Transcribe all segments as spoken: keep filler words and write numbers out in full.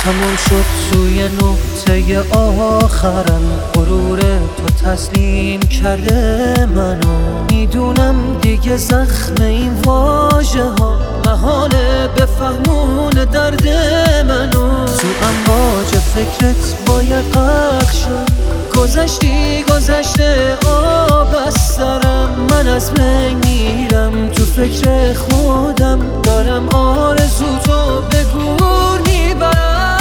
تموم شد توی نقطه آخرم، غرور تو تسلیم کرده منو. میدونم دیگه زخم این واژه ها محاله بفهمون درد منو. تو امواج فکرت باید غرق شد، گذشتی گذشته آب از سرم. من از بین میرم تو فکر خودم، دارم آرزو تو به گور میبرم.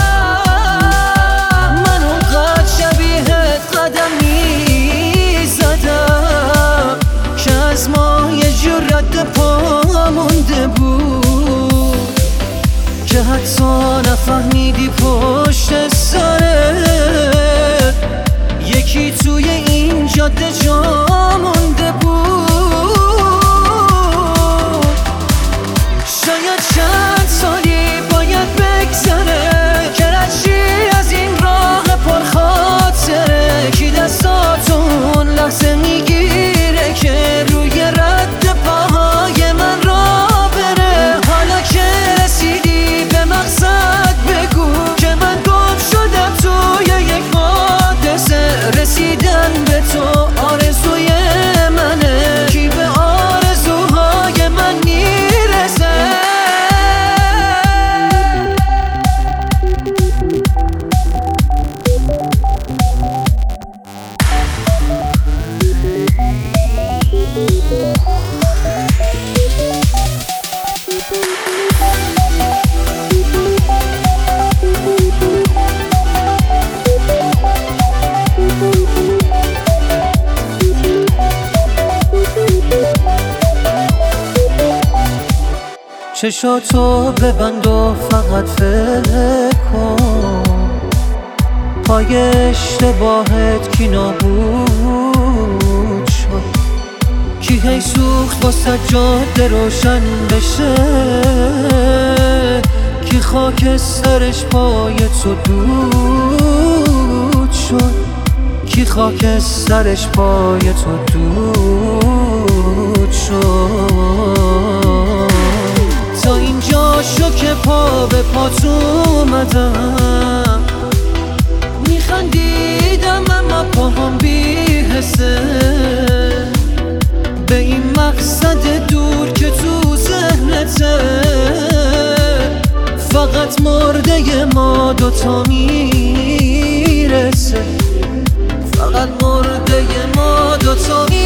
من اونقدر شبیهت قدم میزدم که از ما یه جور رد پا مونده بود، که حتی نفهمیدی پشت سرت یکی توی این جاده جا مونده بود. شاید چند سالی باید بگذره که رشی از این راه پرخاطره، کی دستاتون لحظه میگیره که روی رد پاهای من را بره. حالا که رسیدی به مقصد بگو که من گم شدم توی یک حادثه. رسیدن به تو آرزوی منه، کی به آرزوهای من میرسه. چشاتو ببند و فقط فکر کن، پای اشتباهت کی نابود شد، کی هی سوخت واسه جاده روشن بشه، کی خاک سرش پای تو دود شد، کی خاک سرش پای تو دود شد. تا اینجا شو که پا به پات اومدم، میخندیدم اما پاهم بی‌حسه به این مقصد دور که تو ذهنته. فقط مرده ما دوتا میرسه، فقط مرده ما دوتا میرسه.